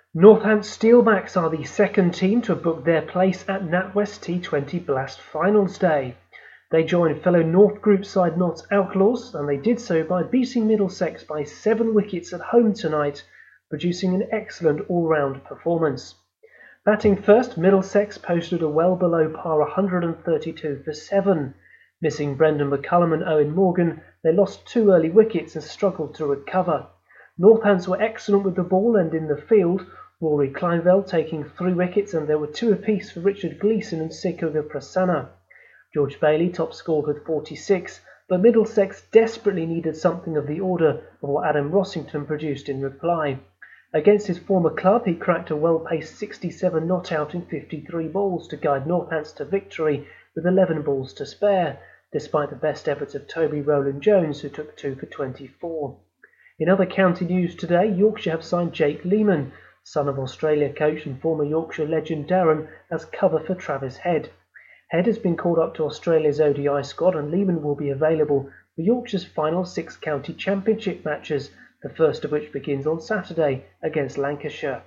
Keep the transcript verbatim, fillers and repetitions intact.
Northants Steelbacks are the second team to have booked their place at NatWest T twenty Blast Finals Day. They joined fellow North Group side Notts Outlaws, and they did so by beating Middlesex by seven wickets at home tonight, producing an excellent all-round performance. Batting first, Middlesex posted a well below par one hundred thirty-two for seven. Missing Brendan McCullum and Owen Morgan, they lost two early wickets and struggled to recover. Northants were excellent with the ball and in the field, Rory Kleinveld taking three wickets, and there were two apiece for Richard Gleeson and Sikoga Prasanna. George Bailey top scored with forty-six, but Middlesex desperately needed something of the order of what Adam Rossington produced in reply. Against his former club, he cracked a well-paced sixty-seven not out in fifty-three balls to guide Northants to victory with eleven balls to spare, despite the best efforts of Toby Rowland-Jones, who took two for twenty-four. In other county news today, Yorkshire have signed Jake Lehman, son of Australia coach and former Yorkshire legend Darren, as cover for Travis Head. Head has been called up to Australia's O D I squad, and Lehman will be available for Yorkshire's final six county championship matches, the first of which begins on Saturday against Lancashire.